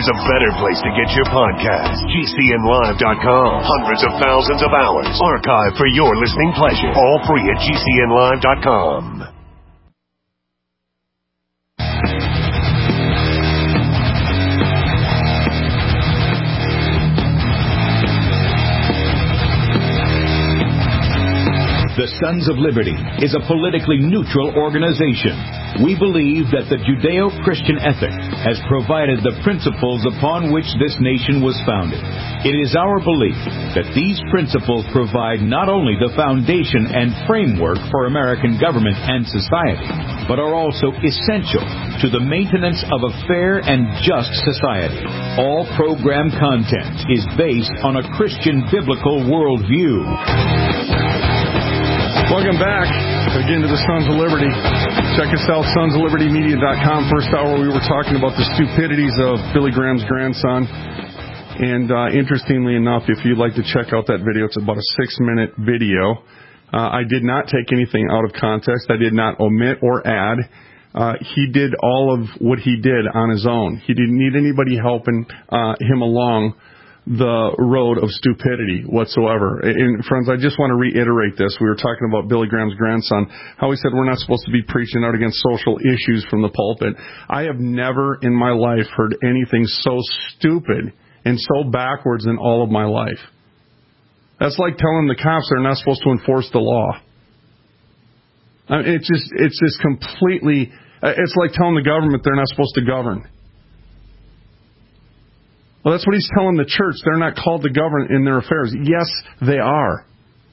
there's a better place to get your podcast. GCNlive.com. Hundreds of thousands of hours archived for your listening pleasure. All free at GCNlive.com. The Sons of Liberty is a politically neutral organization. We believe that the Judeo-Christian ethic has provided the principles upon which this nation was founded. It is our belief that these principles provide not only the foundation and framework for American government and society, but are also essential to the maintenance of a fair and just society. All program content is based on a Christian biblical worldview. Welcome back again to the Sons of Liberty. Check us out, sonsoflibertymedia.com. First hour we were talking about the stupidities of Billy Graham's grandson. And interestingly enough, if you'd like to check out that video, it's about a 6-minute video. I did not take anything out of context. I did not omit or add. He did all of what he did on his own. He didn't need anybody helping him along the road of stupidity whatsoever. And friends, I just want to reiterate this. We were talking about Billy Graham's grandson, how he said we're not supposed to be preaching out against social issues from the pulpit. I have never in my life heard anything so stupid and so backwards in all of my life. That's like telling the cops they're not supposed to enforce the law. I mean, it's just completely, it's like telling the government they're not supposed to govern. Well, that's what he's telling the church. They're not called to govern in their affairs. Yes, they are.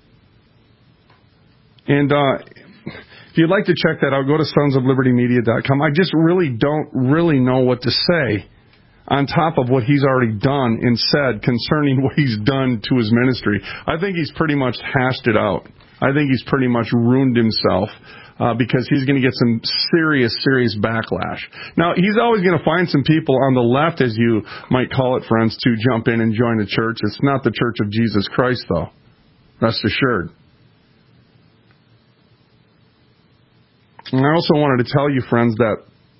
And if you'd like to check that out, go to sonsoflibertymedia.com. I just don't know what to say on top of what he's already done and said concerning what he's done to his ministry. I think he's pretty much hashed it out. I think he's pretty much ruined himself. Because he's going to get some serious backlash. Now, he's always going to find some people on the left, as you might call it, friends, to jump in and join the church. It's not the Church of Jesus Christ, though. Rest assured. And I also wanted to tell you, friends, that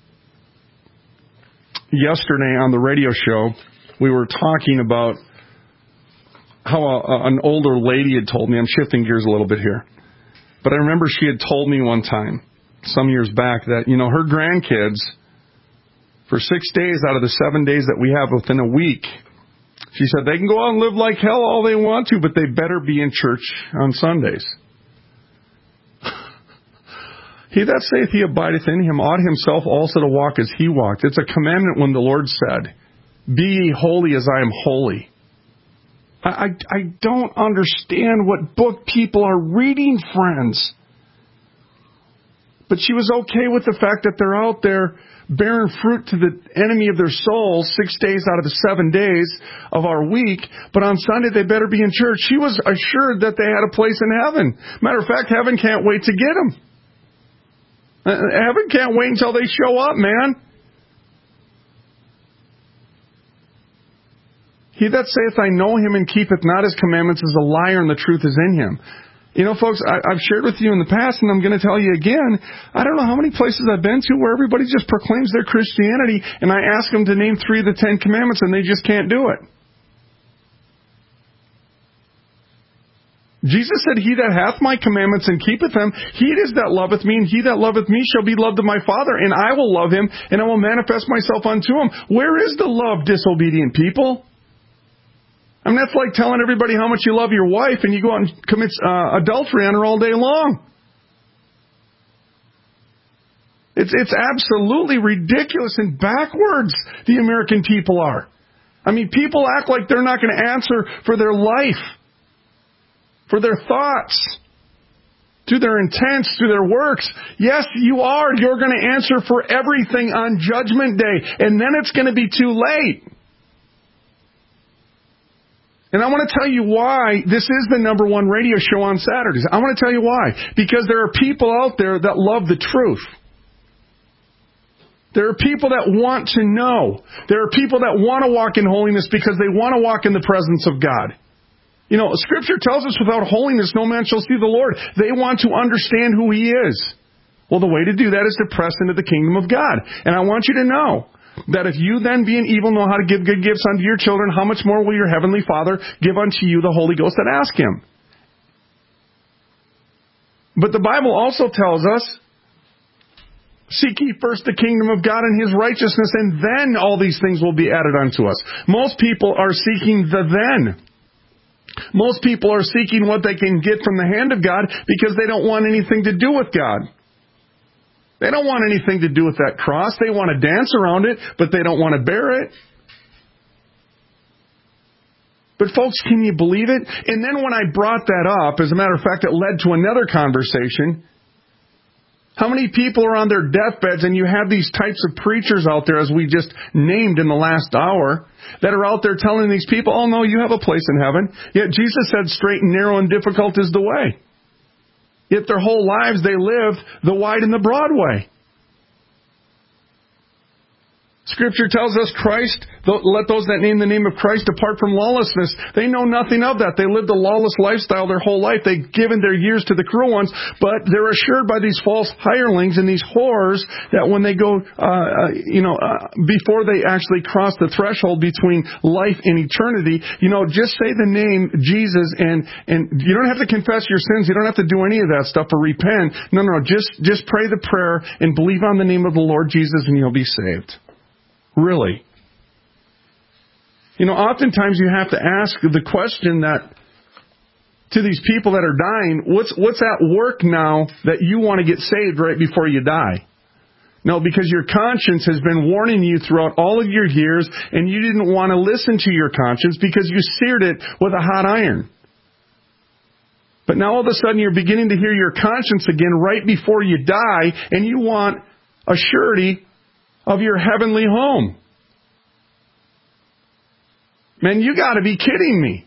yesterday on the radio show, we were talking about how an older lady had told me, I'm shifting gears a little bit here, but I remember she had told me one time, some years back, that, her grandkids, for 6 days out of the 7 days that we have within a week, she said they can go out and live like hell all they want to, but they better be in church on Sundays. He that saith he abideth in him ought himself also to walk as he walked. It's a commandment when the Lord said, be ye holy as I am holy. I don't understand what book people are reading, friends. But she was okay with the fact that they're out there bearing fruit to the enemy of their souls 6 days out of the 7 days of our week. But on Sunday, they better be in church. She was assured that they had a place in heaven. Matter of fact, heaven can't wait to get them. Heaven can't wait until they show up, man. He that saith, I know him, and keepeth not his commandments is a liar, and the truth is in him. Folks, I've shared with you in the past, and I'm going to tell you again, I don't know how many places I've been to where everybody just proclaims their Christianity, and I ask them to name 3 of the 10 commandments, and they just can't do it. Jesus said, he that hath my commandments and keepeth them, he it is that loveth me, and he that loveth me shall be loved of my Father, and I will love him, and I will manifest myself unto him. Where is the love, disobedient people? I mean, that's like telling everybody how much you love your wife, and you go out and commit adultery on her all day long. It's absolutely ridiculous and backwards, the American people are. I mean, people act like they're not going to answer for their life, for their thoughts, to their intents, to their works. Yes, you are. You're going to answer for everything on Judgment Day, and then it's going to be too late. And I want to tell you why this is the number 1 radio show on Saturdays. I want to tell you why. Because there are people out there that love the truth. There are people that want to know. There are people that want to walk in holiness because they want to walk in the presence of God. Scripture tells us without holiness no man shall see the Lord. They want to understand who He is. Well, the way to do that is to press into the kingdom of God. And I want you to know That if you then, being evil, know how to give good gifts unto your children, how much more will your heavenly Father give unto you the Holy Ghost that ask Him? But the Bible also tells us, seek ye first the kingdom of God and His righteousness, and then all these things will be added unto us. Most people are seeking the then. Most people are seeking what they can get from the hand of God because they don't want anything to do with God. They don't want anything to do with that cross. They want to dance around it, but they don't want to bear it. But folks, can you believe it? And then when I brought that up, as a matter of fact, it led to another conversation. How many people are on their deathbeds, and you have these types of preachers out there, as we just named in the last hour, that are out there telling these people, oh no, you have a place in heaven. Yet Jesus said straight and narrow and difficult is the way. Yet their whole lives they lived the wide and the broad way. Scripture tells us Christ, let those that name the name of Christ depart from lawlessness. They know nothing of that. They lived a lawless lifestyle their whole life. They've given their years to the cruel ones, but they're assured by these false hirelings and these whores that when they go, before they actually cross the threshold between life and eternity, just say the name Jesus and you don't have to confess your sins. You don't have to do any of that stuff or repent. No, just pray the prayer and believe on the name of the Lord Jesus and you'll be saved. Really. Oftentimes you have to ask the question that to these people that are dying, what's at work now that you want to get saved right before you die? No, because your conscience has been warning you throughout all of your years, and you didn't want to listen to your conscience because you seared it with a hot iron. But now all of a sudden you're beginning to hear your conscience again right before you die, and you want a surety of your heavenly home. Man, you got to be kidding me.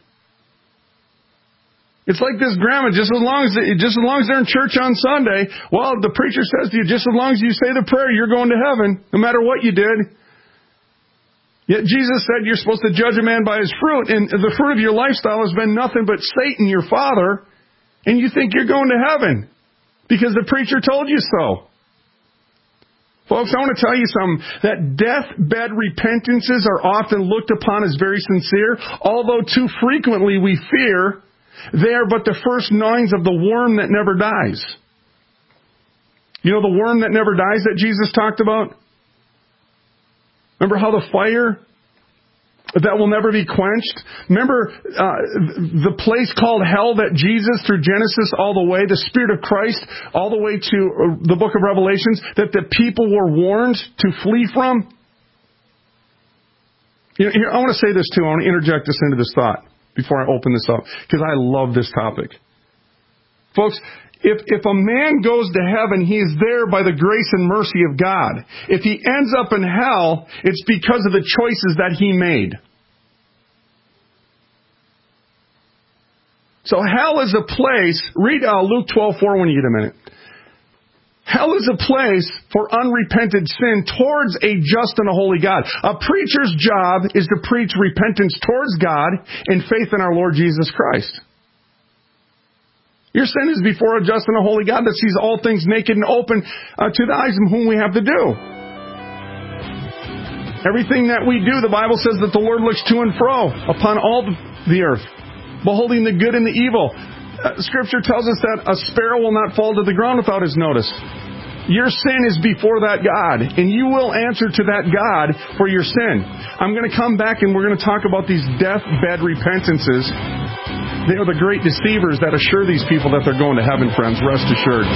It's like this grandma, just as long as they're in church on Sunday, well, the preacher says to you, just as long as you say the prayer, you're going to heaven, no matter what you did. Yet Jesus said you're supposed to judge a man by his fruit, and the fruit of your lifestyle has been nothing but Satan, your father, and you think you're going to heaven because the preacher told you so. Folks, I want to tell you something, that deathbed repentances are often looked upon as very sincere, although too frequently we fear they are but the first gnawings of the worm that never dies. You know the worm that never dies that Jesus talked about? Remember how the fire that will never be quenched? Remember the place called hell that Jesus, through Genesis all the way, the Spirit of Christ, all the way to the book of Revelations, that the people were warned to flee from? Here, I want to say this too. I want to interject this into this thought before I open this up, because I love this topic. Folks, if a man goes to heaven, he is there by the grace and mercy of God. If he ends up in hell, it's because of the choices that he made. So hell is a place, read Luke 12:4 when you get a minute. Hell is a place for unrepented sin towards a just and a holy God. A preacher's job is to preach repentance towards God and faith in our Lord Jesus Christ. Your sin is before a just and a holy God that sees all things naked and open to the eyes of whom we have to do. Everything that we do, the Bible says that the Lord looks to and fro upon all the earth, beholding the good and the evil. Scripture tells us that a sparrow will not fall to the ground without His notice. Your sin is before that God, and you will answer to that God for your sin. I'm going to come back and we're going to talk about these deathbed repentances. They are the great deceivers that assure these people that they're going to heaven, friends. Rest assured.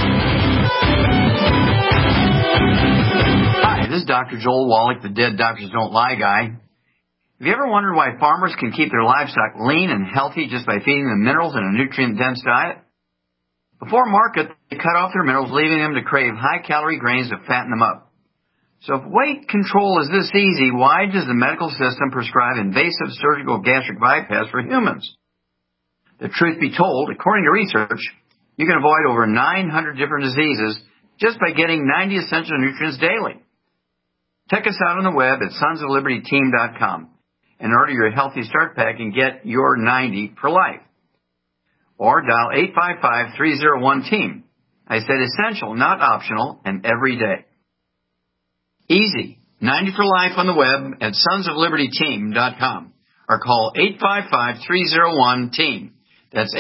Hi, this is Dr. Joel Wallach, the Dead Doctors Don't Lie guy. Have you ever wondered why farmers can keep their livestock lean and healthy just by feeding them minerals in a nutrient-dense diet? Before market, they cut off their minerals, leaving them to crave high-calorie grains to fatten them up. So if weight control is this easy, why does the medical system prescribe invasive surgical gastric bypass for humans? The truth be told, according to research, you can avoid over 900 different diseases just by getting 90 essential nutrients daily. Check us out on the web at sonsoflibertyteam.com and order your Healthy Start Pack and get your 90 for life. Or dial 855-301-TEAM. I said essential, not optional, and every day. Easy. 90 for life on the web at sonsoflibertyteam.com or call 855-301-TEAM. That's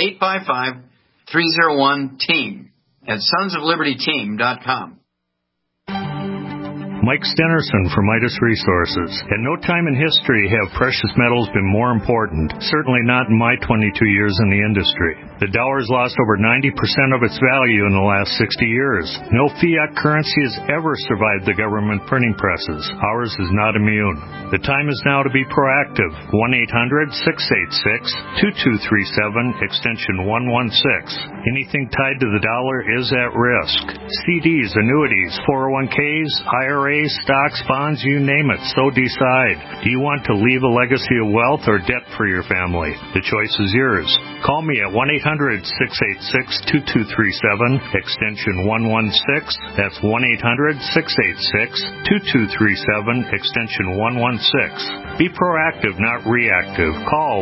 855-301-TEAM at sonsoflibertyteam.com. Mike Stenerson from Midas Resources. At no time in history have precious metals been more important, certainly not in my 22 years in the industry. The dollar's lost over 90% of its value in the last 60 years. No fiat currency has ever survived the government printing presses. Ours is not immune. The time is now to be proactive. 1-800-686-2237, extension 116. Anything tied to the dollar is at risk. CDs, annuities, 401ks, IRAs, stocks, bonds, you name it, so decide. Do you want to leave a legacy of wealth or debt for your family? The choice is yours. Call me at 1-800-686-2237, extension 116. That's 1-800-686-2237, extension 116. Be proactive, not reactive. Call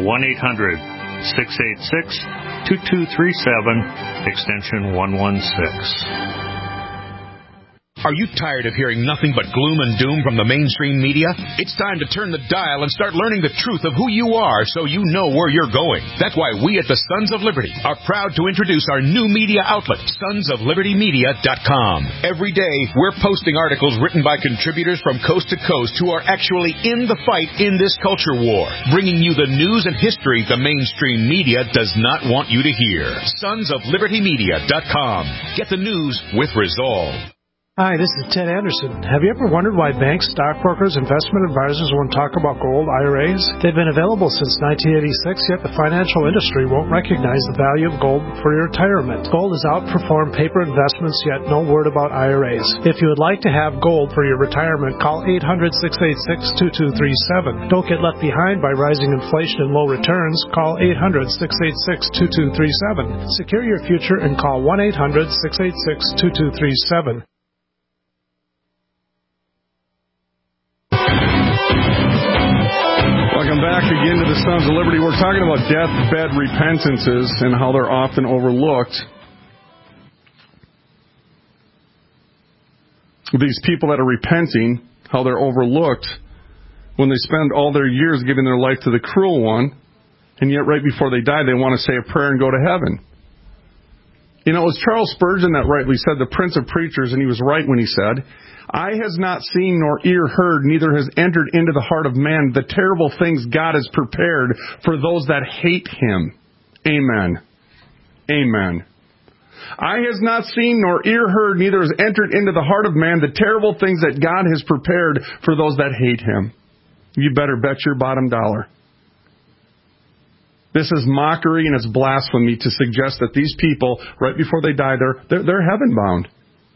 1-800-686-2237, extension 116. Are you tired of hearing nothing but gloom and doom from the mainstream media? It's time to turn the dial and start learning the truth of who you are so you know where you're going. That's why we at the Sons of Liberty are proud to introduce our new media outlet, sonsoflibertymedia.com. Every day, we're posting articles written by contributors from coast to coast who are actually in the fight in this culture war, bringing you the news and history the mainstream media does not want you to hear. Sonsoflibertymedia.com. Get the news with resolve. Hi, this is Ted Anderson. Have you ever wondered why banks, stockbrokers, investment advisors won't talk about gold IRAs? They've been available since 1986, yet the financial industry won't recognize the value of gold for your retirement. Gold has outperformed paper investments, yet no word about IRAs. If you would like to have gold for your retirement, call 800-686-2237. Don't get left behind by rising inflation and low returns. Call 800-686-2237. Secure your future and call 1-800-686-2237. Welcome back again to the Sons of Liberty. We're talking about deathbed repentances and how they're often overlooked. These people that are repenting, how they're overlooked when they spend all their years giving their life to the cruel one, and yet right before they die, they want to say a prayer and go to heaven. You know, it was Charles Spurgeon that rightly said, the Prince of Preachers, and he was right when he said, "Eye has not seen nor ear heard, neither has entered into the heart of man the terrible things God has prepared for those that hate him." Amen. Amen. Eye has not seen nor ear heard, neither has entered into the heart of man the terrible things that God has prepared for those that hate him. You better bet your bottom dollar. This is mockery and it's blasphemy to suggest that these people, right before they die, they're heaven bound.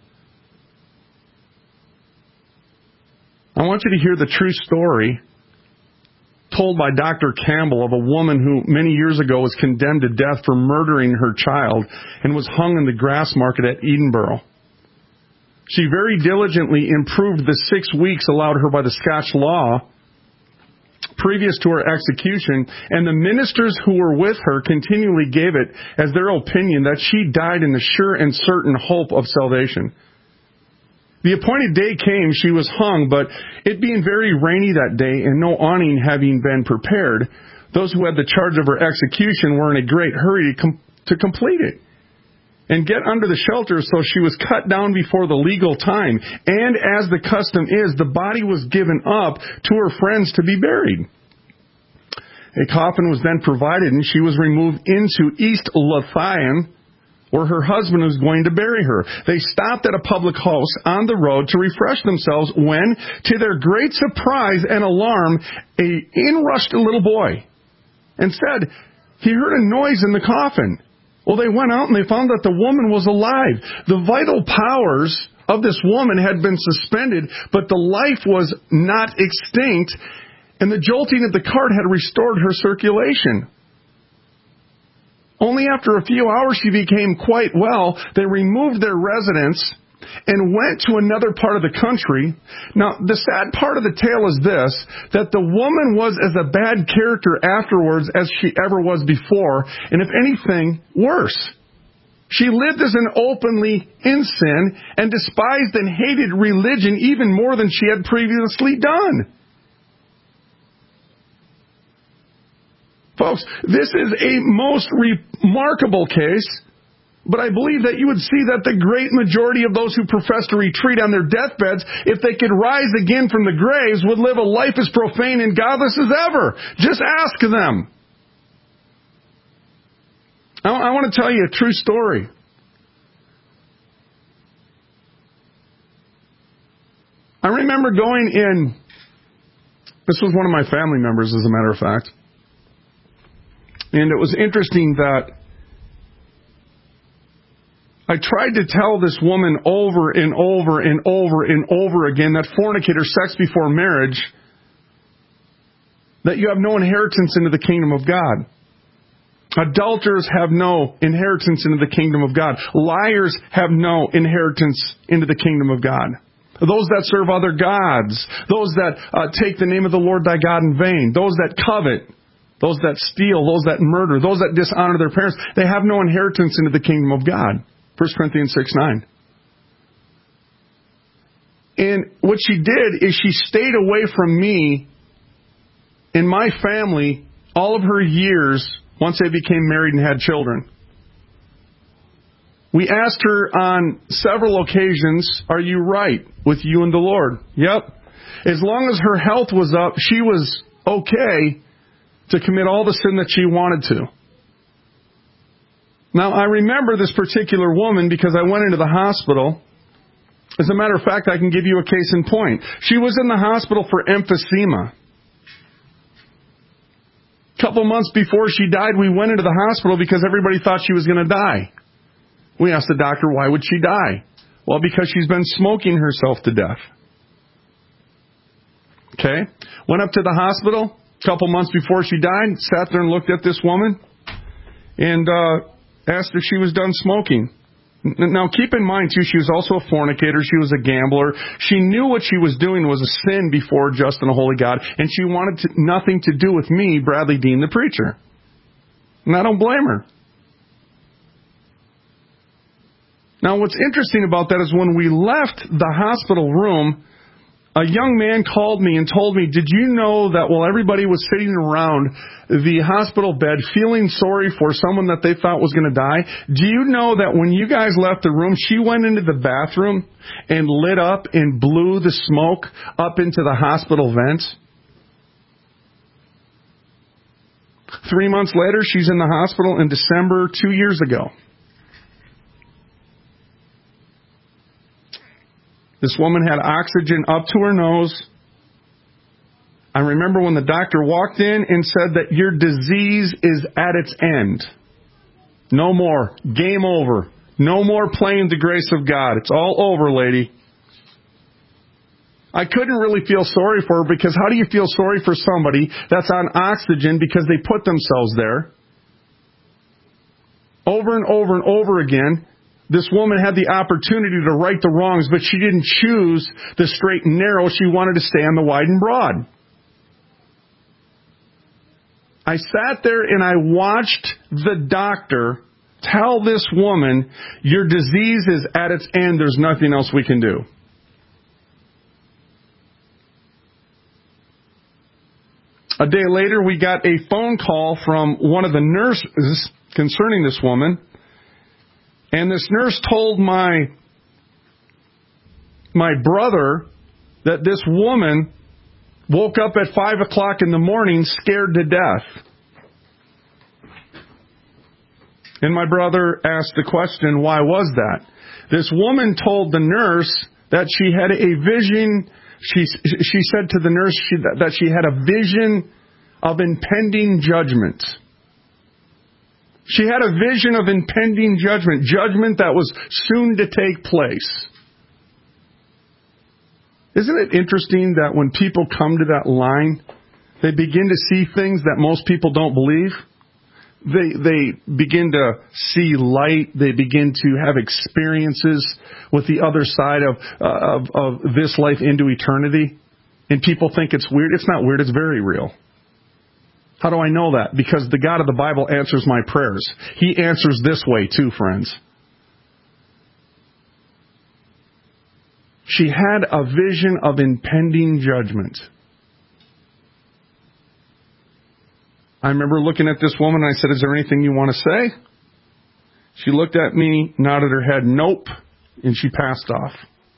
I want you to hear the true story told by Dr. Campbell of a woman who many years ago was condemned to death for murdering her child and was hung in the grass market at Edinburgh. She very diligently improved the 6 weeks allowed her by the Scotch law previous to her execution, and the ministers who were with her continually gave it as their opinion that she died in the sure and certain hope of salvation. The appointed day came, she was hung, but it being very rainy that day and no awning having been prepared, those who had the charge of her execution were in a great hurry to complete it and get under the shelter, so she was cut down before the legal time. And as the custom is, the body was given up to her friends to be buried. A coffin was then provided, and she was removed into East Lothian, where her husband was going to bury her. They stopped at a public house on the road to refresh themselves when, to their great surprise and alarm, in rushed a little boy and said he heard a noise in the coffin. Well, they went out and they found that the woman was alive. The vital powers of this woman had been suspended, but the life was not extinct, and the jolting of the cart had restored her circulation. Only after a few hours she became quite well. They removed their residence and went to another part of the country. Now, the sad part of the tale is this, that the woman was as a bad character afterwards as she ever was before, and if anything, worse. She lived as an openly in sin and despised and hated religion even more than she had previously done. Folks, this is a most remarkable case, but I believe that you would see that the great majority of those who profess to retreat on their deathbeds, if they could rise again from the graves, would live a life as profane and godless as ever. Just ask them. I want to tell you a true story. I remember going in, this was one of my family members, as a matter of fact, and it was interesting that I tried to tell this woman over and over and over and over again that fornicator, sex before marriage, that you have no inheritance into the kingdom of God. Adulterers have no inheritance into the kingdom of God. Liars have no inheritance into the kingdom of God. Those that serve other gods, those that take the name of the Lord thy God in vain, those that covet, those that steal, those that murder, those that dishonor their parents, they have no inheritance into the kingdom of God. 1 Corinthians 6:9. And what she did is she stayed away from me and my family all of her years once they became married and had children. We asked her on several occasions, are you right with you and the Lord? Yep. As long as her health was up, she was okay to commit all the sin that she wanted to. Now, I remember this particular woman because I went into the hospital. As a matter of fact, I can give you a case in point. She was in the hospital for emphysema. A couple months before she died, we went into the hospital because everybody thought she was going to die. We asked the doctor, why would she die? Well, because she's been smoking herself to death. Okay? Went up to the hospital a couple months before she died, sat there and looked at this woman, and asked if she was done smoking. Now, keep in mind, too, she was also a fornicator. She was a gambler. She knew what she was doing was a sin before a just and a holy God, and she wanted nothing to do with me, Bradley Dean, the preacher. And I don't blame her. Now, what's interesting about that is when we left the hospital room, a young man called me and told me, did you know that while everybody was sitting around the hospital bed feeling sorry for someone that they thought was going to die, do you know that when you guys left the room, she went into the bathroom and lit up and blew the smoke up into the hospital vents? 3 months later, she's in the hospital in December 2 years ago. This woman had oxygen up to her nose. I remember when the doctor walked in and said that your disease is at its end. No more. Game over. No more playing the grace of God. It's all over, lady. I couldn't really feel sorry for her because how do you feel sorry for somebody that's on oxygen because they put themselves there? Over and over and over again. This woman had the opportunity to right the wrongs, but she didn't choose the straight and narrow. She wanted to stay on the wide and broad. I sat there and I watched the doctor tell this woman, your disease is at its end. There's nothing else we can do. A day later, we got a phone call from one of the nurses concerning this woman. And this nurse told my brother that this woman woke up at 5 o'clock in the morning scared to death. And my brother asked the question, why was that? This woman told the nurse that she had a vision. She said to the nurse that she had a vision of impending judgment. She had a vision of impending judgment that was soon to take place. Isn't it interesting that when people come to that line, they begin to see things that most people don't believe? They begin to see light. They begin to have experiences with the other side of this life into eternity. And people think it's weird. It's not weird. It's very real. How do I know that? Because the God of the Bible answers my prayers. He answers this way too, friends. She had a vision of impending judgment. I remember looking at this woman and I said, is there anything you want to say? She looked at me, nodded her head, nope, and she passed off.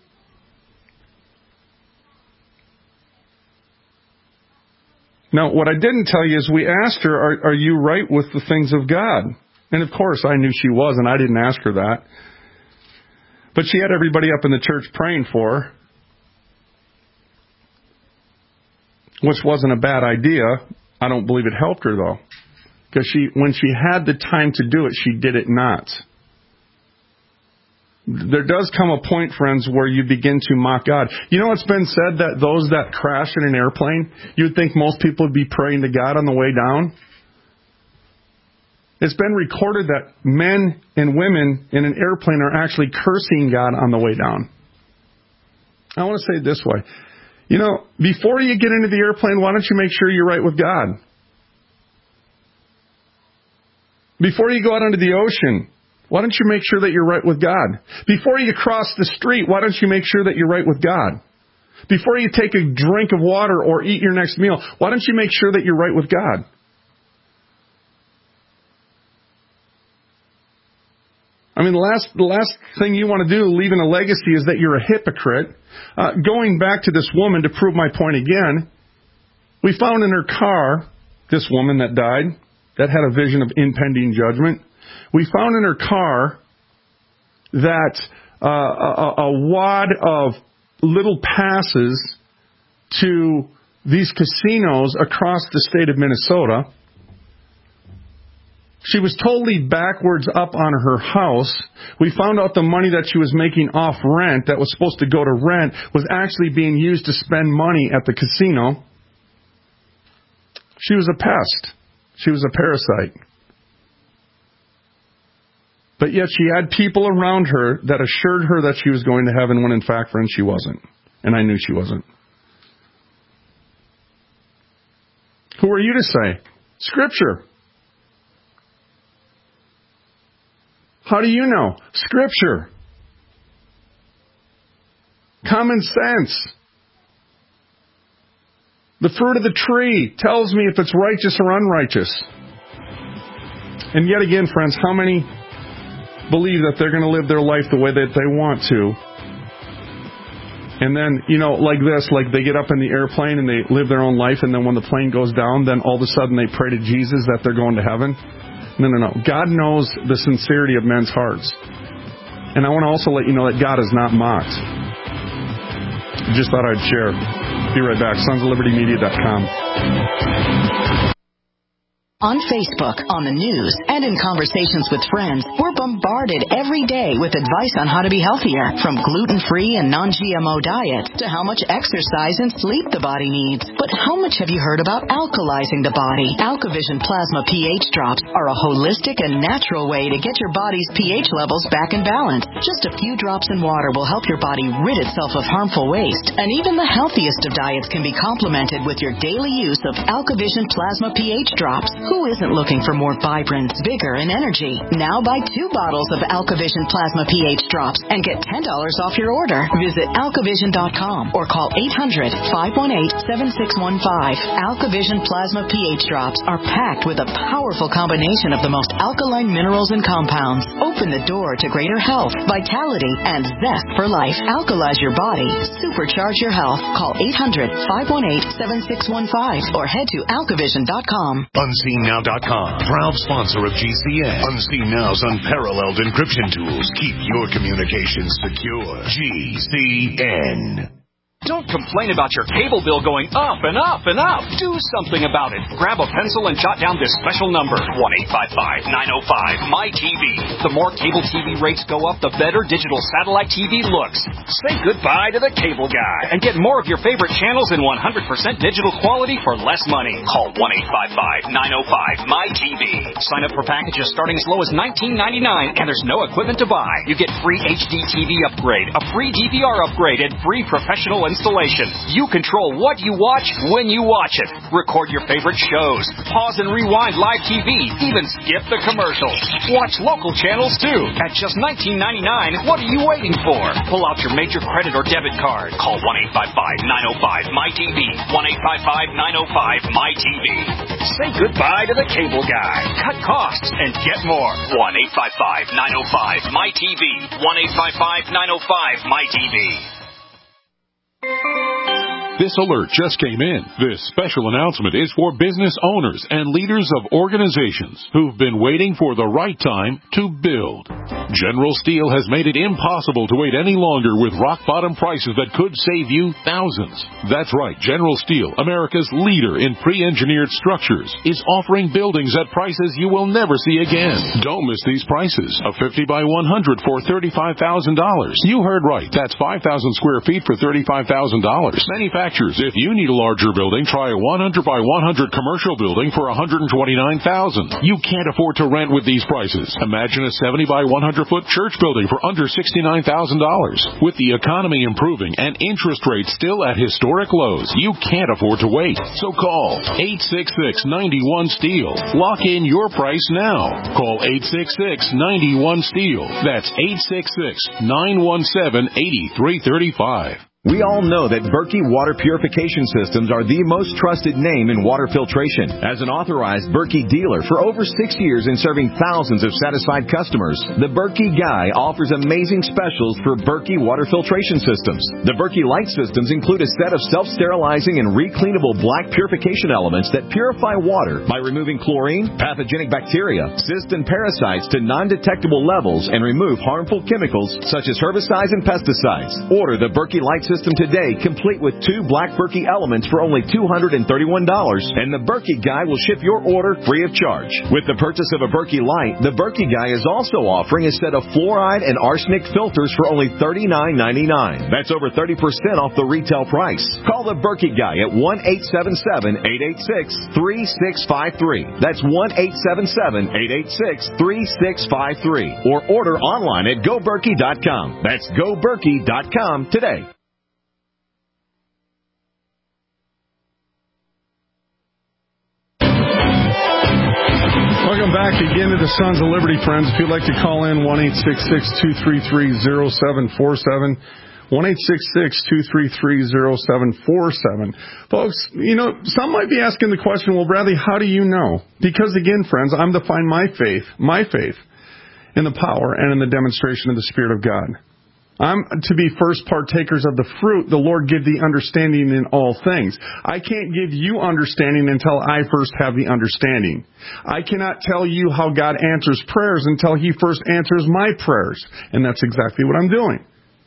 Now, what I didn't tell you is we asked her, are you right with the things of God? And of course, I knew she was, and I didn't ask her that. But she had everybody up in the church praying for her, which wasn't a bad idea. I don't believe it helped her, though. Because when she had the time to do it, she did it not. There does come a point, friends, where you begin to mock God. You know, it's been said that those that crash in an airplane, you'd think most people would be praying to God on the way down. It's been recorded that men and women in an airplane are actually cursing God on the way down. I want to say it this way. You know, before you get into the airplane, why don't you make sure you're right with God? Before you go out into the ocean, why don't you make sure that you're right with God? Before you cross the street, why don't you make sure that you're right with God? Before you take a drink of water or eat your next meal, why don't you make sure that you're right with God? I mean, the last thing you want to do, leaving a legacy, is that you're a hypocrite. Going back to this woman to prove my point again, we found in her car, this woman that died, that had a vision of impending judgment. We found in her car that a wad of little passes to these casinos across the state of Minnesota. She was totally backwards up on her house. We found out the money that she was making off rent that was supposed to go to rent was actually being used to spend money at the casino. She was a pest. She was a parasite. But yet she had people around her that assured her that she was going to heaven when in fact, friends, she wasn't. And I knew she wasn't. Who are you to say? Scripture. How do you know? Scripture. Common sense. The fruit of the tree tells me if it's righteous or unrighteous. And yet again, friends, how many believe that they're going to live their life the way that they want to? And then, like this, like they get up in the airplane and they live their own life, and then when the plane goes down, then all of a sudden they pray to Jesus that they're going to heaven. No. God knows the sincerity of men's hearts. And I want to also let you know that God is not mocked. Just thought I'd share. Be right back. sonsoflibertymedia.com. On Facebook, on the news, and in conversations with friends, we're bombarded every day with advice on how to be healthier, from gluten-free and non-GMO diets to how much exercise and sleep the body needs. But how much have you heard about alkalizing the body? AlkaVision Plasma pH drops are a holistic and natural way to get your body's pH levels back in balance. Just a few drops in water will help your body rid itself of harmful waste, and even the healthiest of diets can be complemented with your daily use of AlkaVision Plasma pH drops. Who isn't looking for more vibrance, vigor, and energy? Now buy 2 bottles of AlkaVision Plasma pH drops and get $10 off your order. Visit alkavision.com or call 800-518-7615. AlkaVision Plasma pH drops are packed with a powerful combination of the most alkaline minerals and compounds. Open the door to greater health, vitality, and zest for life. Alkalize your body. Supercharge your health. Call 800-518-7615 or head to alkavision.com. UnseenNow.com, proud sponsor of GCN. Unseen Now's unparalleled encryption tools keep your communications secure. GCN. Don't complain about your cable bill going up and up and up. Do something about it. Grab a pencil and jot down this special number, 1-855-905-MY-TV. The more cable TV rates go up, the better digital satellite TV looks. Say goodbye to the cable guy and get more of your favorite channels in 100% digital quality for less money. Call 1-855-905-MY-TV. Sign up for packages starting as low as $19.99, and there's no equipment to buy. You get free HD TV upgrade, a free DVR upgrade, and free professional and installation. You control what you watch when you watch it. Record your favorite shows. Pause and rewind live TV. Even skip the commercials. Watch local channels too. At just $19.99, what are you waiting for? Pull out your major credit or debit card. Call 1-855-905-MyTV. 1-855-905-MyTV. Say goodbye to the cable guy. Cut costs and get more. 1-855-905-MyTV. 1-855-905-MyTV. This alert just came in. This special announcement is for business owners and leaders of organizations who've been waiting for the right time to build. General Steel has made it impossible to wait any longer with rock-bottom prices that could save you thousands. That's right. General Steel, America's leader in pre-engineered structures, is offering buildings at prices you will never see again. Don't miss these prices. A 50 by 100 for $35,000. You heard right. That's 5,000 square feet for $35,000. Manufacturers, if you need a larger building, try a 100 by 100 commercial building for $129,000. You can't afford to rent with these prices. Imagine a 70 by 100 foot church building for under $69,000. With the economy improving and interest rates still at historic lows, you can't afford to wait. So call 866-91-STEEL. Lock in your price now. Call 866-91-STEEL. That's 866-917-8335. We all know that Berkey Water Purification Systems are the most trusted name in water filtration. As an authorized Berkey dealer for over 6 years and serving thousands of satisfied customers, the Berkey Guy offers amazing specials for Berkey Water Filtration Systems. The Berkey Light Systems include a set of self-sterilizing and recleanable black purification elements that purify water by removing chlorine, pathogenic bacteria, cysts, and parasites to non-detectable levels and remove harmful chemicals such as herbicides and pesticides. Order the Berkey Light System today, complete with 2 black Berkey elements for only $231, and the Berkey Guy will ship your order free of charge. With the purchase of a Berkey Light, the Berkey Guy is also offering a set of fluoride and arsenic filters for only $39.99. That's over 30% off the retail price. Call the Berkey Guy at 1-877-886-3653. That's 1-877-886-3653. Or order online at GoBerkey.com. That's GoBerkey.com today. Welcome back again to the Sons of Liberty, friends. If you'd like to call in, 1-866-233-0747. 1-866-233-0747. Folks, some might be asking the question, well, Bradley, how do you know? Because, again, friends, I'm defining my faith in the power and in the demonstration of the Spirit of God. I'm to be first partakers of the fruit. The Lord give thee understanding in all things. I can't give you understanding until I first have the understanding. I cannot tell you how God answers prayers until He first answers my prayers. And that's exactly what I'm doing.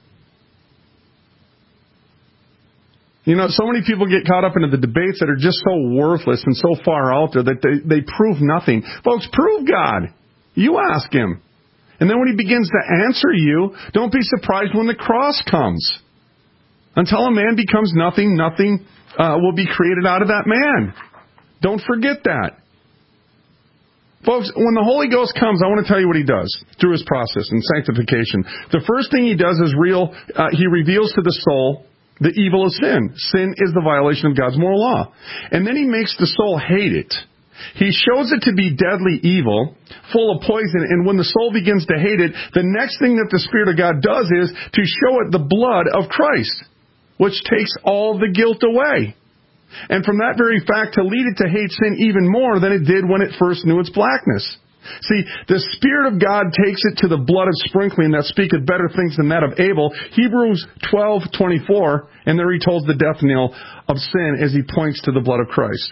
So many people get caught up into the debates that are just so worthless and so far out there that they prove nothing. Folks, prove God. You ask Him. And then when He begins to answer you, don't be surprised when the cross comes. Until a man becomes nothing, nothing will be created out of that man. Don't forget that. Folks, when the Holy Ghost comes, I want to tell you what He does through His process in sanctification. The first thing He does is He reveals to the soul the evil of sin. Sin is the violation of God's moral law. And then He makes the soul hate it. He shows it to be deadly evil, full of poison, and when the soul begins to hate it, the next thing that the Spirit of God does is to show it the blood of Christ, which takes all the guilt away. And from that very fact, to lead it to hate sin even more than it did when it first knew its blackness. See, the Spirit of God takes it to the blood of sprinkling that speaketh better things than that of Abel. Hebrews 12:24, and there he tolls the death knell of sin as he points to the blood of Christ.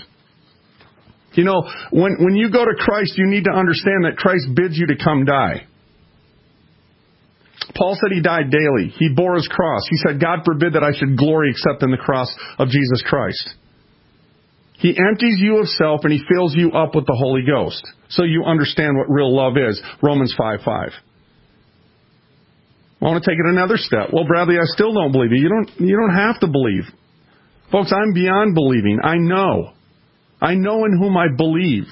When you go to Christ, you need to understand that Christ bids you to come die. Paul said he died daily. He bore his cross. He said, God forbid that I should glory except in the cross of Jesus Christ. He empties you of self and He fills you up with the Holy Ghost. So you understand what real love is. Romans 5:5. I want to take it another step. Well, Bradley, I still don't believe you. You don't have to believe. Folks, I'm beyond believing. I know in whom I believe.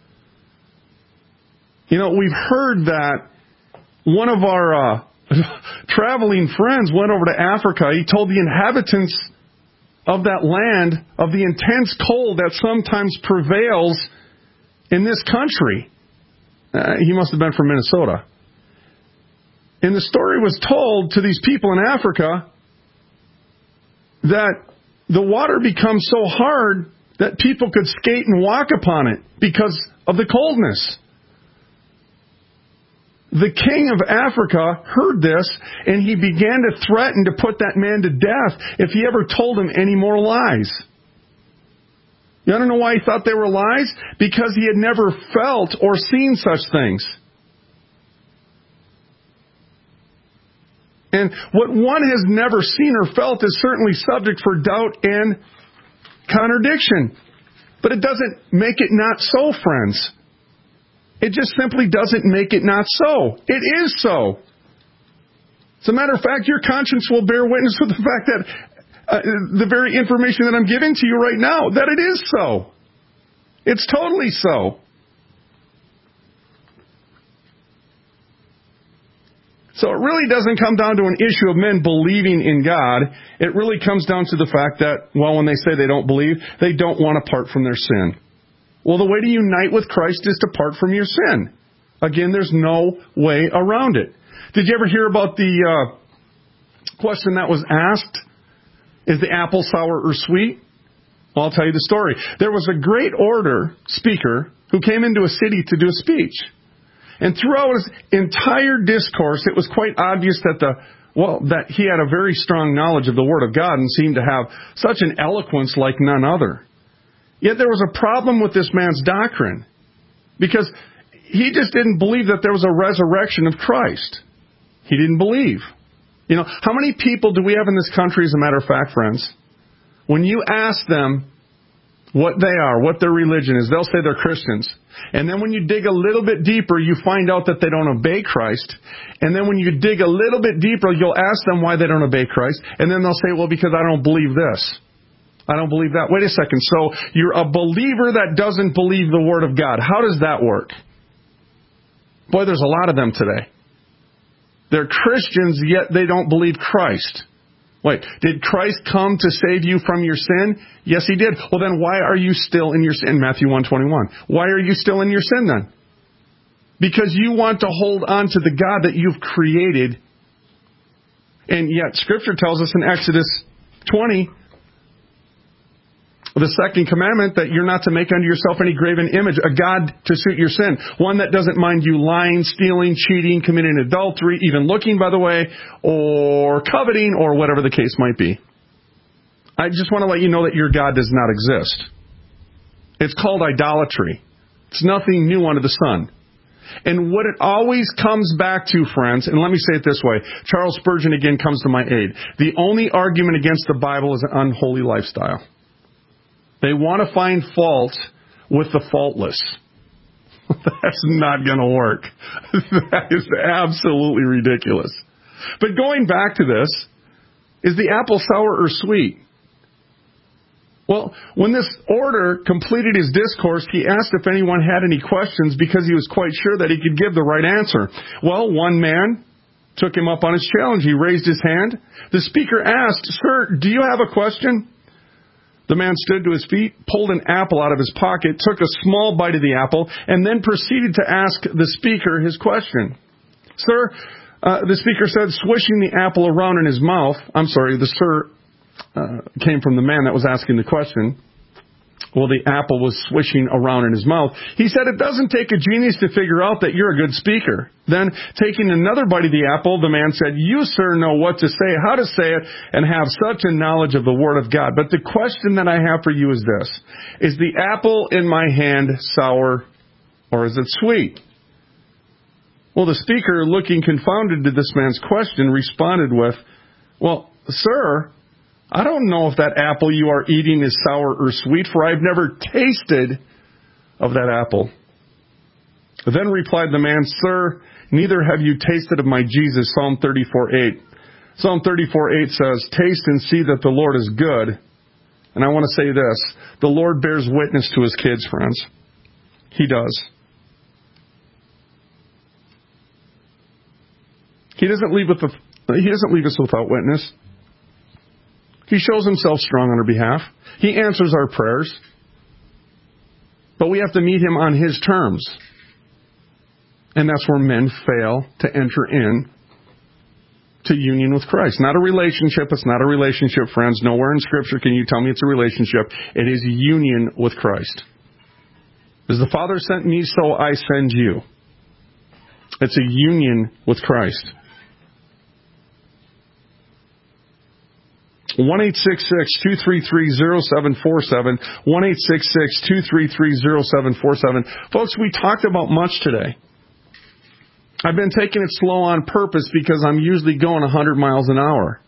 We've heard that one of our traveling friends went over to Africa. He told the inhabitants of that land, of the intense cold that sometimes prevails in this country. He must have been from Minnesota. And the story was told to these people in Africa that the water becomes so hard that people could skate and walk upon it because of the coldness. The king of Africa heard this, and he began to threaten to put that man to death if he ever told him any more lies. You want to know why he thought they were lies? Because he had never felt or seen such things. And what one has never seen or felt is certainly subject for doubt and contradiction. But it doesn't make it not so, friends. It just simply doesn't make it not so. It is so. As a matter of fact, your conscience will bear witness with the fact that the very information that I'm giving to you right now, that it is so. It's totally so. So it really doesn't come down to an issue of men believing in God. It really comes down to the fact that, well, when they say they don't believe, they don't want to part from their sin. Well, the way to unite with Christ is to part from your sin. Again, there's no way around it. Did you ever hear about the question that was asked? Is the apple sour or sweet? Well, I'll tell you the story. There was a great orator, speaker, who came into a city to do a speech. And throughout his entire discourse, it was quite obvious that he had a very strong knowledge of the Word of God and seemed to have such an eloquence like none other. Yet there was a problem with this man's doctrine, because he just didn't believe that there was a resurrection of Christ. He didn't believe. You know, how many people do we have in this country, as a matter of fact, friends? When you ask them what they are, what their religion is, they'll say they're Christians. And then when you dig a little bit deeper, you find out that they don't obey Christ. And then when you dig a little bit deeper, you'll ask them why they don't obey Christ. And then they'll say, well, because I don't believe this. I don't believe that. Wait a second. So you're a believer that doesn't believe the Word of God. How does that work? Boy, there's a lot of them today. They're Christians, yet they don't believe Christ. Wait, did Christ come to save you from your sin? Yes, He did. Well, then why are you still in your sin? Matthew 1:21. Why are you still in your sin then? Because you want to hold on to the God that you've created. And yet Scripture tells us in Exodus 20, the second commandment, that you're not to make unto yourself any graven image, a god to suit your sin. One that doesn't mind you lying, stealing, cheating, committing adultery, even looking, by the way, or coveting, or whatever the case might be. I just want to let you know that your God does not exist. It's called idolatry. It's nothing new under the sun. And what it always comes back to, friends, and let me say it this way, Charles Spurgeon again comes to my aid. The only argument against the Bible is an unholy lifestyle. They want to find fault with the faultless. That's not going to work. That is absolutely ridiculous. But going back to this, is the apple sour or sweet? Well, when this orator completed his discourse, he asked if anyone had any questions because he was quite sure that he could give the right answer. Well, one man took him up on his challenge. He raised his hand. The speaker asked, "Sir, do you have a question?" The man stood to his feet, pulled an apple out of his pocket, took a small bite of the apple, and then proceeded to ask the speaker his question. "Sir," the speaker said, swishing the apple around in his mouth. I'm sorry, the sir came from the man that was asking the question. Well, the apple was swishing around in his mouth. He said, "It doesn't take a genius to figure out that you're a good speaker." Then, taking another bite of the apple, the man said, "You, sir, know what to say, how to say it, and have such a knowledge of the Word of God. But the question that I have for you is this: is the apple in my hand sour, or is it sweet?" Well, the speaker, looking confounded to this man's question, responded with, "Well, sir, I don't know if that apple you are eating is sour or sweet, for I've never tasted of that apple." Then replied the man, "Sir, neither have you tasted of my Jesus." Psalm 34:8. Psalm 34:8 says, "Taste and see that the Lord is good." And I want to say this: the Lord bears witness to His kids, friends. He does. He doesn't leave us without witness. He shows himself strong on our behalf. He answers our prayers. But we have to meet him on his terms. And that's where men fail to enter in to union with Christ. Not a relationship. It's not a relationship, friends. Nowhere in Scripture can you tell me it's a relationship. It is union with Christ. As the Father sent me, so I send you. It's a union with Christ. 1-866-233-0747. 1-866-233-0747. Folks, we talked about much today. I've been taking it slow on purpose because I'm usually going 100 miles an hour.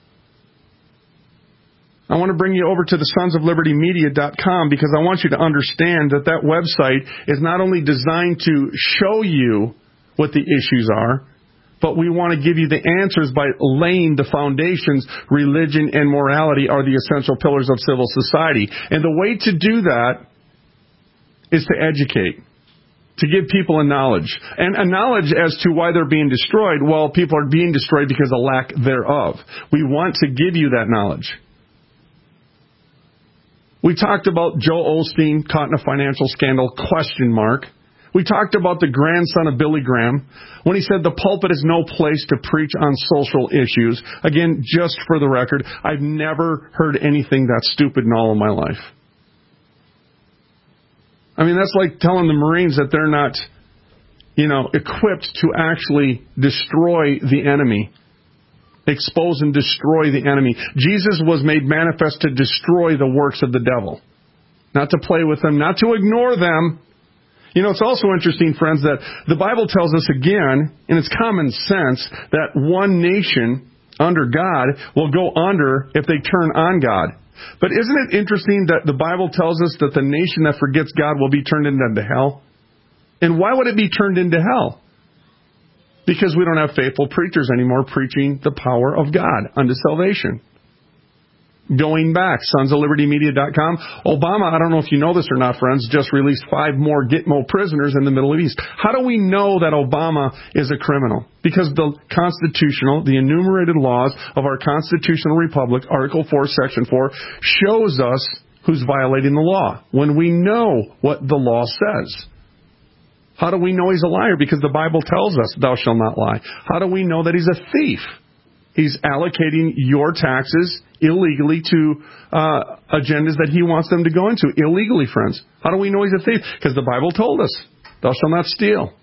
I want to bring you over to the sonsoflibertymedia.com because I want you to understand that that website is not only designed to show you what the issues are, but we want to give you the answers by laying the foundations. Religion and morality are the essential pillars of civil society. And the way to do that is to educate, to give people a knowledge. And a knowledge as to why they're being destroyed. Well, people are being destroyed because of lack thereof. We want to give you that knowledge. We talked about Joel Osteen caught in a financial scandal, ? We talked about the grandson of Billy Graham when he said the pulpit is no place to preach on social issues. Again, just for the record, I've never heard anything that stupid in all of my life. I mean, that's like telling the Marines that they're not, equipped to actually destroy the enemy. Expose and destroy the enemy. Jesus was made manifest to destroy the works of the devil. Not to play with them, not to ignore them. It's also interesting, friends, that the Bible tells us again, in its common sense, that one nation under God will go under if they turn on God. But isn't it interesting that the Bible tells us that the nation that forgets God will be turned into hell? And why would it be turned into hell? Because we don't have faithful preachers anymore preaching the power of God unto salvation. Going back, sonsoflibertymedia.com. Obama, I don't know if you know this or not, friends, just released 5 more Gitmo prisoners in the Middle East. How do we know that Obama is a criminal? Because the enumerated laws of our constitutional republic, Article 4, Section 4, shows us who's violating the law when we know what the law says. How do we know he's a liar? Because the Bible tells us, thou shalt not lie. How do we know that he's a thief? He's allocating your taxes illegally to agendas that he wants them to go into. Illegally, friends. How do we know he's a thief? Because the Bible told us, thou shalt not steal.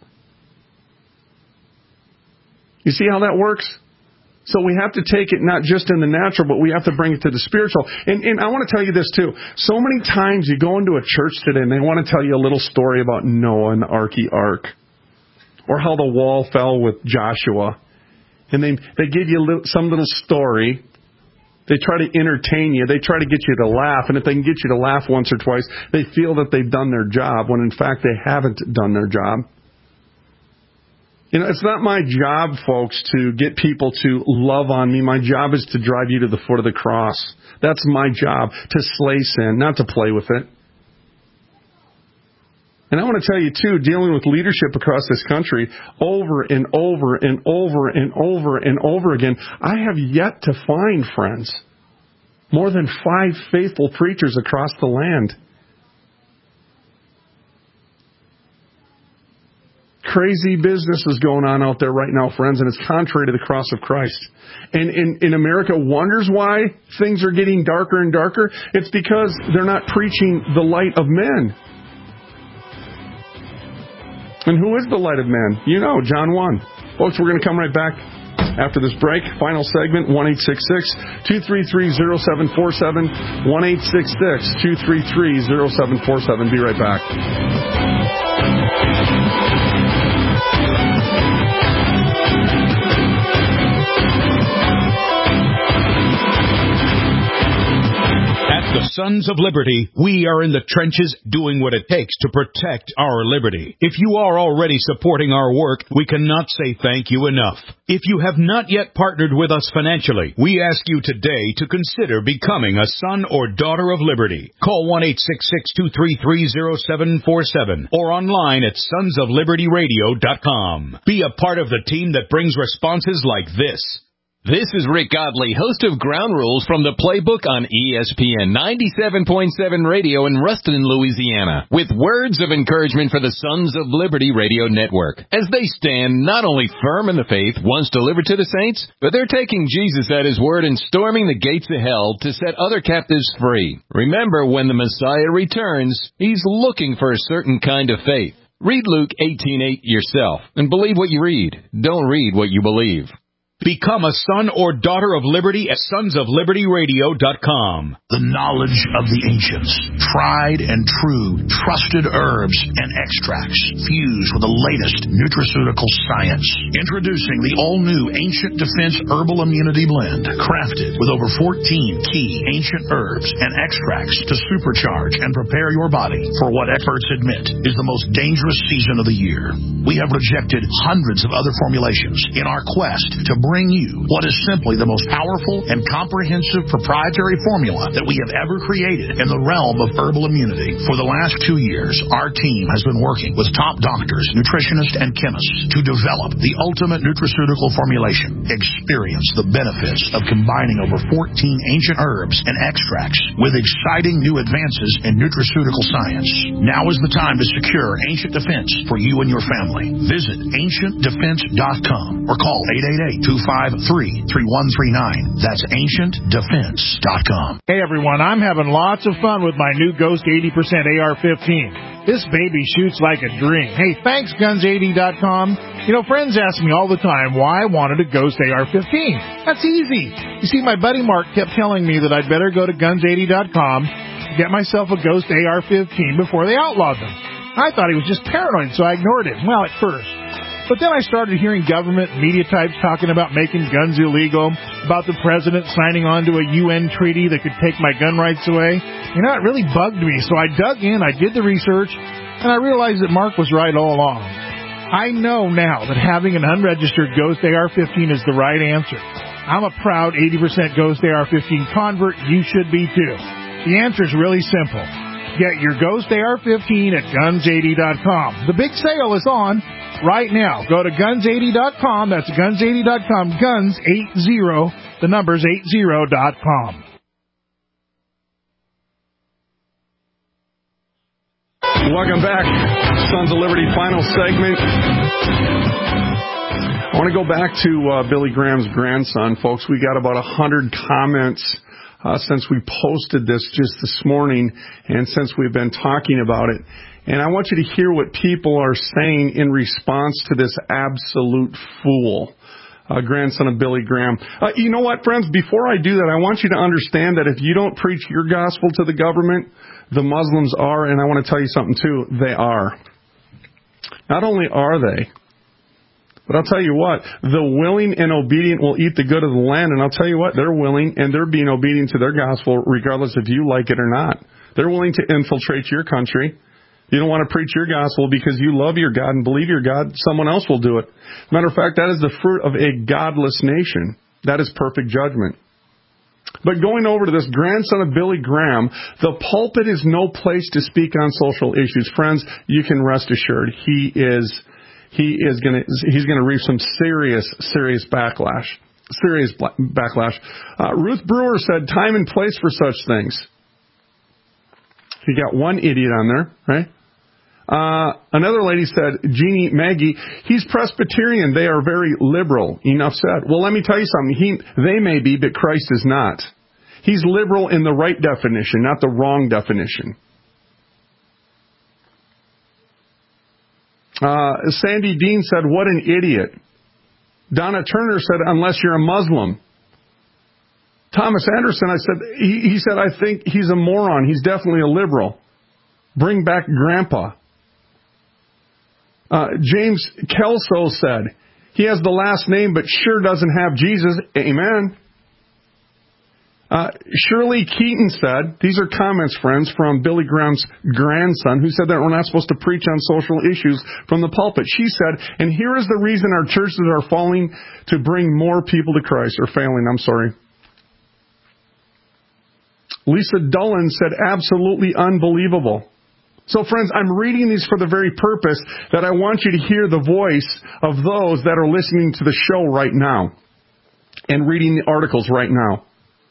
You see how that works? So we have to take it not just in the natural, but we have to bring it to the spiritual. And I want to tell you this, too. So many times you go into a church today and they want to tell you a little story about Noah and the ark. Or how the wall fell with Joshua. And they give you some little story. They try to entertain you. They try to get you to laugh. And if they can get you to laugh once or twice, they feel that they've done their job, when in fact they haven't done their job. It's not my job, folks, to get people to love on me. My job is to drive you to the foot of the cross. That's my job, to slay sin, not to play with it. And I want to tell you, too, dealing with leadership across this country over and over and over and over and over again, I have yet to find, friends, more than 5 faithful preachers across the land. Crazy business is going on out there right now, friends, and it's contrary to the cross of Christ. And in America wonders why things are getting darker and darker. It's because they're not preaching the light of men. And who is the light of men? John 1. Folks, we're going to come right back after this break. Final segment, 1-866-233-0747. 1-866-233-0747. Be right back. The Sons of Liberty, we are in the trenches doing what it takes to protect our liberty. If you are already supporting our work, we cannot say thank you enough. If you have not yet partnered with us financially, we ask you today to consider becoming a son or daughter of liberty. Call 1-866-233-0747 or online at sonsoflibertyradio.com. Be a part of the team that brings responses like this. This is Rick Godley, host of Ground Rules from the Playbook on ESPN 97.7 Radio in Ruston, Louisiana, with words of encouragement for the Sons of Liberty Radio Network, as they stand not only firm in the faith once delivered to the saints, but they're taking Jesus at his word and storming the gates of hell to set other captives free. Remember, when the Messiah returns, he's looking for a certain kind of faith. Read Luke 18:8 yourself and believe what you read. Don't read what you believe. Become a son or daughter of liberty at sonsoflibertyradio.com. The knowledge of the ancients, tried and true, trusted herbs and extracts fused with the latest nutraceutical science. Introducing the all-new Ancient Defense Herbal Immunity Blend, crafted with over 14 key ancient herbs and extracts to supercharge and prepare your body for what experts admit is the most dangerous season of the year. We have rejected hundreds of other formulations in our quest to bring you what is simply the most powerful and comprehensive proprietary formula that we have ever created in the realm of herbal immunity. For the last 2 years, our team has been working with top doctors, nutritionists, and chemists to develop the ultimate nutraceutical formulation. Experience the benefits of combining over 14 ancient herbs and extracts with exciting new advances in nutraceutical science. Now is the time to secure Ancient Defense for you and your family. Visit AncientDefense.com or call 888-253-3139. That's AncientDefense.com. Hey everyone, I'm having lots of fun with my new Ghost 80% AR-15. This baby shoots like a dream. Hey, thanks Guns80.com. You know, friends ask me all the time why I wanted a Ghost AR-15. That's easy. You see, my buddy Mark kept telling me that I'd better go to Guns80.com to get myself a Ghost AR-15 before they outlawed them. I thought he was just paranoid, so I ignored him. Well, at first. But then I started hearing government media types talking about making guns illegal, about the president signing on to a UN treaty that could take my gun rights away. You know, it really bugged me, so I dug in, I did the research, and I realized that Mark was right all along. I know now that having an unregistered Ghost AR-15 is the right answer. I'm a proud 80% Ghost AR-15 convert. You should be too. The answer is really simple. Get your Ghost AR-15 at Guns80.com. The big sale is on right now. Go to Guns80.com. That's Guns80.com. Guns80, the number's 80.com. Welcome back. Sons of Liberty, final segment. I want to go back to Billy Graham's grandson, folks. We got about 100 comments since we posted this just this morning and since we've been talking about it. And I want you to hear what people are saying in response to this absolute fool, grandson of Billy Graham. You know what, friends? Before I do that, I want you to understand that if you don't preach your gospel to the government, the Muslims are, and I want to tell you something too, they are. Not only are they, but I'll tell you what, the willing and obedient will eat the good of the land, and I'll tell you what, they're willing and they're being obedient to their gospel regardless if you like it or not. They're willing to infiltrate your country. You don't want to preach your gospel because you love your God and believe your God, someone else will do it. Matter of fact, that is the fruit of a godless nation. That is perfect judgment. But going over to this grandson of Billy Graham, the pulpit is no place to speak on social issues. Friends, you can rest assured he's going to reap some serious backlash. Serious backlash. Ruth Brewer said, time and place for such things. You got one idiot on there, right? Another lady said, Jeannie Maggie, he's Presbyterian. They are very liberal. Enough said. Well, let me tell you something. They may be, but Christ is not. He's liberal in the right definition, not the wrong definition. Sandy Dean said, what an idiot. Donna Turner said, unless you're a Muslim. Thomas Anderson, he said, I think he's a moron. He's definitely a liberal. Bring back Grandpa. James Kelso said, he has the last name but sure doesn't have Jesus. Amen. Shirley Keaton said, these are comments, friends, from Billy Graham's grandson, who said that we're not supposed to preach on social issues from the pulpit. She said, and here is the reason our churches are failing to bring more people to Christ, or failing, I'm sorry. Lisa Dullen said, absolutely unbelievable. So, friends, I'm reading these for the very purpose that I want you to hear the voice of those that are listening to the show right now. and reading the articles right now.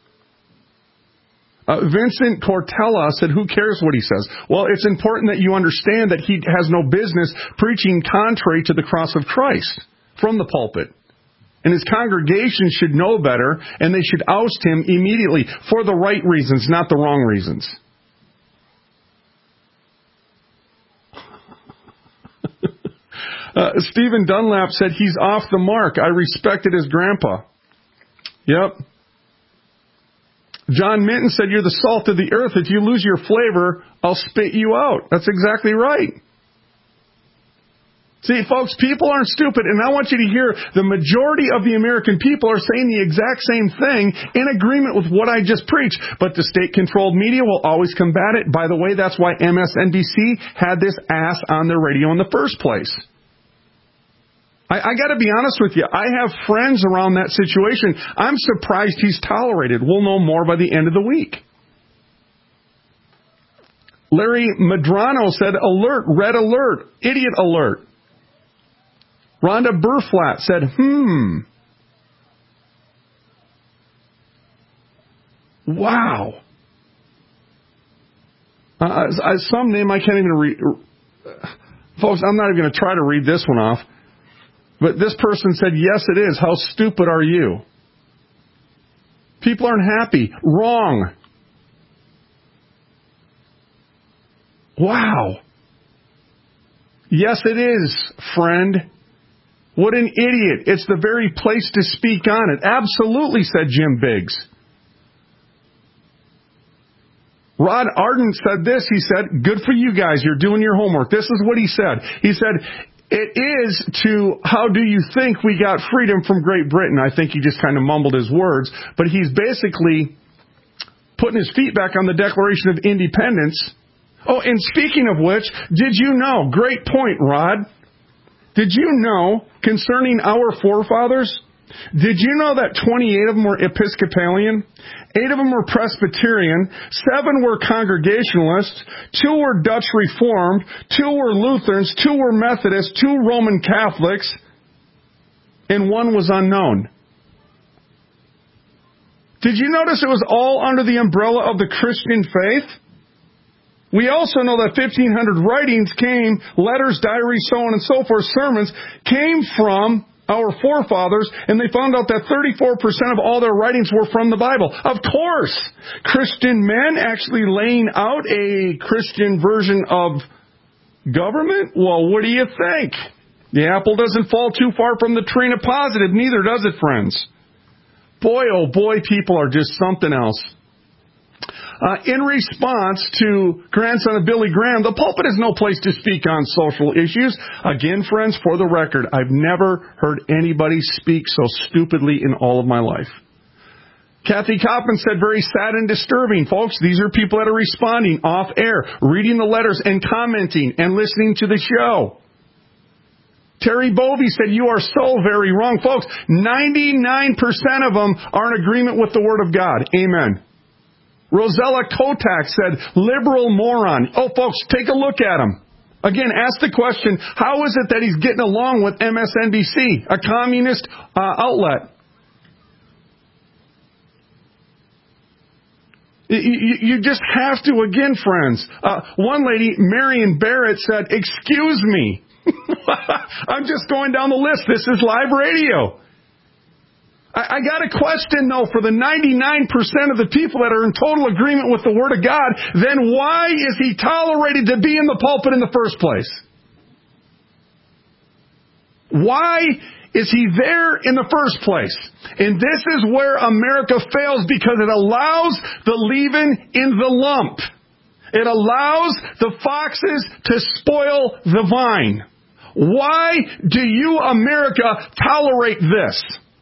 Vincent Cortella said, who cares what he says? Well, it's important that you understand that he has no business preaching contrary to the cross of Christ from the pulpit. And his congregation should know better, and they should oust him immediately for the right reasons, not the wrong reasons. Stephen Dunlap said, he's off the mark. I respected his grandpa. Yep. John Minton said, you're the salt of the earth. If you lose your flavor, I'll spit you out. That's exactly right. See, folks, people aren't stupid, and I want you to hear the majority of the American people are saying the exact same thing in agreement with what I just preached. But the state-controlled media will always combat it. By the way, that's why MSNBC had this ass on their radio in the first place. I got to be honest with you. I have friends around that situation. I'm surprised he's tolerated. We'll know more by the end of the week. Larry Madrano said, alert, red alert, idiot alert. Rhonda Burflat said, wow. Some name I can't even read. Folks, I'm not even going to try to read this one off. But this person said, yes, it is. How stupid are you? People aren't happy. Wrong. Wow. Yes, it is, friend. What an idiot. It's the very place to speak on it. Absolutely, said Jim Biggs. Rod Arden said this. He said, good for you guys. You're doing your homework. This is what he said. He said, it is to how do you think we got freedom from Great Britain? I think he just kind of mumbled his words, but he's basically putting his feet back on the Declaration of Independence. Oh, and speaking of which, did you know, great point, Rod, did you know concerning our forefathers, did you know that 28 of them were Episcopalian? 8 of them were Presbyterian, 7 were Congregationalists, 2 were Dutch Reformed, 2 were Lutherans, 2 were Methodists, 2 Roman Catholics, and 1 was unknown. Did you notice it was all under the umbrella of the Christian faith? We also know that 1,500 writings came, letters, diaries, so on and so forth, sermons, came from our forefathers, and they found out that 34% of all their writings were from the Bible. Of course, Christian men actually laying out a Christian version of government? Well, what do you think? The apple doesn't fall too far from the tree in a positive, neither does it, friends. Boy, oh boy, people are just something else. In response to grandson of Billy Graham, the pulpit is no place to speak on social issues. Again, friends, for the record, I've never heard anybody speak so stupidly in all of my life. Kathy Coppin said, very sad and disturbing. Folks, these are people that are responding off air, reading the letters and commenting and listening to the show. Terry Bovey said, you are so very wrong. Folks, 99% of them are in agreement with the Word of God. Amen. Rosella Kotak said, liberal moron. Oh, folks, take a look at him. Again, ask the question, how is it that he's getting along with MSNBC, a communist outlet? You just have to, again, friends. One lady, Marion Barrett, said, excuse me. I'm just going down the list. This is live radio. I got a question, though, for the 99% of the people that are in total agreement with the Word of God, then why is he tolerated to be in the pulpit in the first place? Why is he there in the first place? And this is where America fails, because it allows the leaven in the lump. It allows the foxes to spoil the vine. Why do you, America, tolerate this?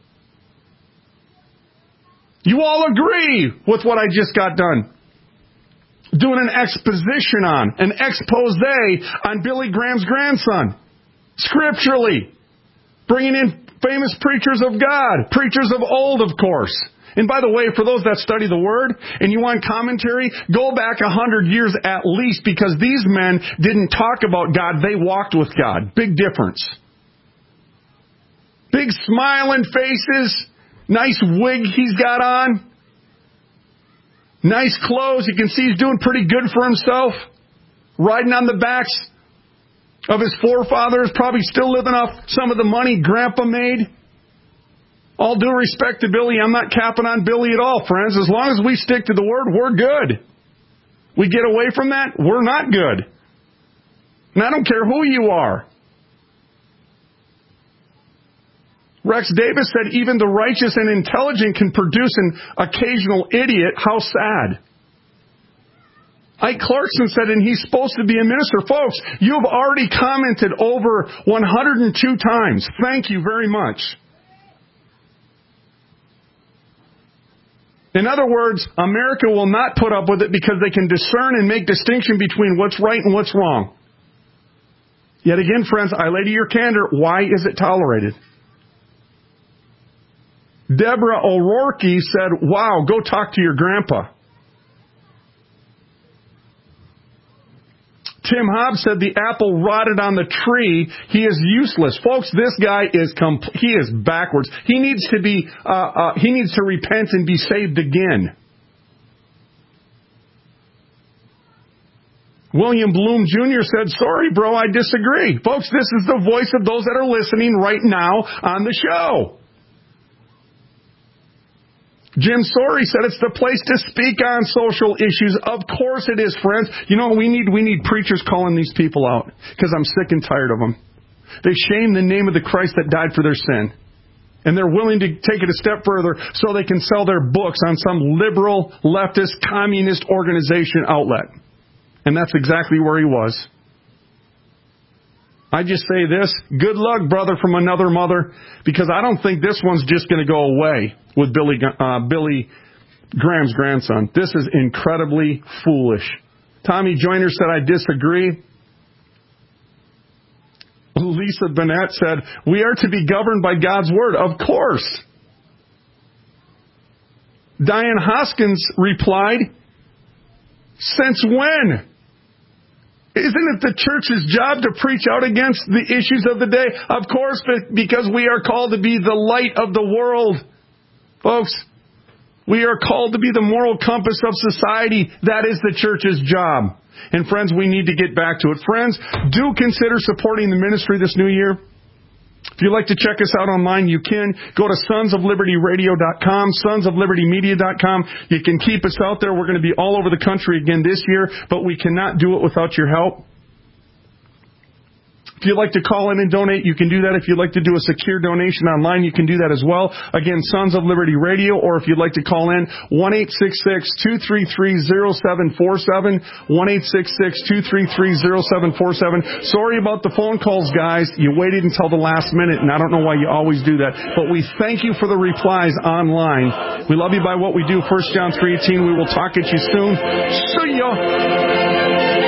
You all agree with what I just got done. Doing an exposition on, an expose on Billy Graham's grandson. Scripturally. Bringing in famous preachers of God. Preachers of old, of course. And by the way, for those that study the Word and you want commentary, go back 100 years at least, because these men didn't talk about God, they walked with God. Big difference. Big smiling faces, Nice wig he's got on. Nice clothes. You can see he's doing pretty good for himself. Riding on the backs of his forefathers, probably still living off some of the money Grandpa made. All due respect to Billy, I'm not capping on Billy at all, friends. As long as we stick to the Word, we're good. We get away from that, we're not good. And I don't care who you are. Rex Davis said even the righteous and intelligent can produce an occasional idiot. How sad. Ike Clarkson said, and he's supposed to be a minister. Folks, you've already commented over 102 times. Thank you very much. In other words, America will not put up with it because they can discern and make distinction between what's right and what's wrong. Yet again, friends, I lay to your candor, why is it tolerated? Deborah O'Rourke said, wow, go talk to your grandpa. Tim Hobbs said the apple rotted on the tree. He is useless. Folks, this guy is he is backwards. He needs to be he needs to repent and be saved again. William Bloom Jr. said, sorry, bro, I disagree. Folks, this is the voice of those that are listening right now on the show. Jim Sorey said it's the place to speak on social issues. Of course it is, friends. You know, we need preachers calling these people out because I'm sick and tired of them. They shame the name of the Christ that died for their sin. And they're willing to take it a step further so they can sell their books on some liberal, leftist, communist organization outlet. And that's exactly where he was. I just say this, good luck, brother from another mother, because I don't think this one's just going to go away with Billy Graham's grandson. This is incredibly foolish. Tommy Joyner said, I disagree. Lisa Bennett said, we are to be governed by God's word. Of course. Diane Hoskins replied, since when? Isn't it the church's job to preach out against the issues of the day? Of course, because we are called to be the light of the world. Folks, we are called to be the moral compass of society. That is the church's job. And friends, we need to get back to it. Friends, do consider supporting the ministry this new year. If you'd like to check us out online, you can. Go to sonsoflibertyradio.com, sonsoflibertymedia.com. You can keep us out there. We're going to be all over the country again this year, but we cannot do it without your help. If you'd like to call in and donate, you can do that. If you'd like to do a secure donation online, you can do that as well. Again, Sons of Liberty Radio, or if you'd like to call in, 1-866-233-0747, 1-866-233-0747. Sorry about the phone calls, guys. You waited until the last minute, and I don't know why you always do that. But we thank you for the replies online. We love you by what we do. 1 John 3:18. We will talk at you soon. See ya!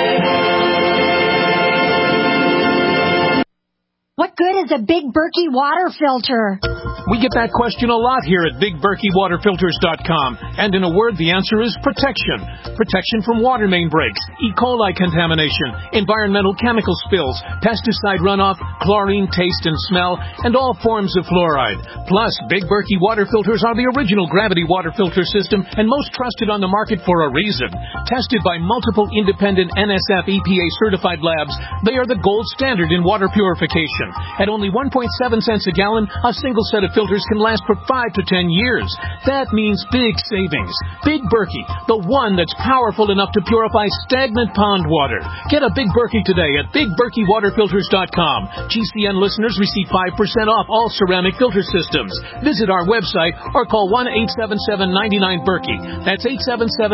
What good is a Big Berkey water filter? We get that question a lot here at BigBerkeyWaterFilters.com. And in a word, the answer is protection. Protection from water main breaks, E. coli contamination, environmental chemical spills, pesticide runoff, chlorine taste and smell, and all forms of fluoride. Plus, Big Berkey water filters are the original gravity water filter system and most trusted on the market for a reason. Tested by multiple independent NSF EPA certified labs, they are the gold standard in water purification. At only 1.7 cents a gallon, a single set of filters can last for 5 to 10 years. That means big savings. Big Berkey, the one that's powerful enough to purify stagnant pond water. Get a Big Berkey today at BigBerkeyWaterFilters.com. GCN listeners receive 5% off all ceramic filter systems. Visit our website or call 1-877-99-BERKEY. That's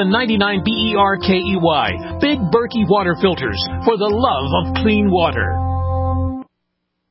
877-99-BERKEY. Big Berkey Water Filters, for the love of clean water.